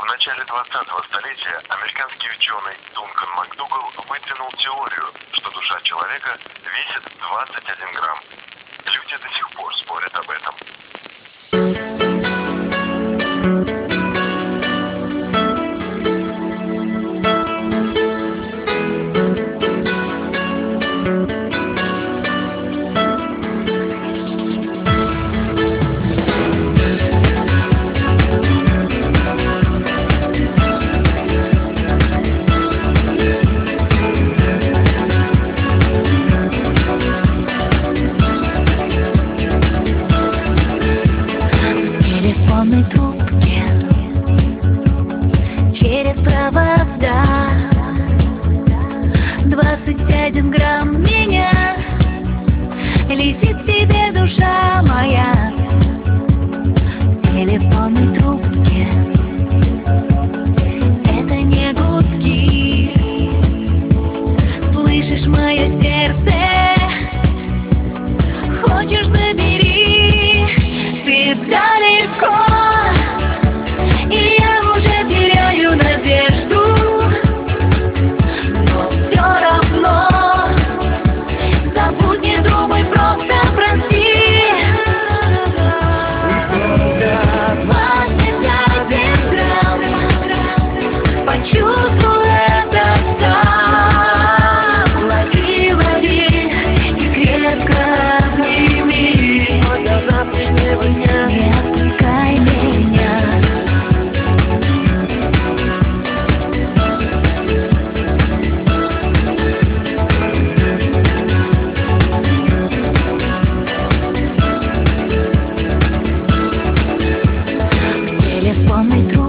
начале 20-го столетия американский ученый Дункан МакДугал выдвинул теорию, что душа человека весит 21 грамм. Люди до сих пор спорят об этом. Трубке через провода 21 грамм меня летит к тебе, душа моя. В телефонной трубке это не гудки. Слышишь мое сердце? Хочешь, забери, ты далеко. Чувствую это сам. Лови, лови и крепко обними. До завтрашнего дня не отпускай меня. В телефонной трубке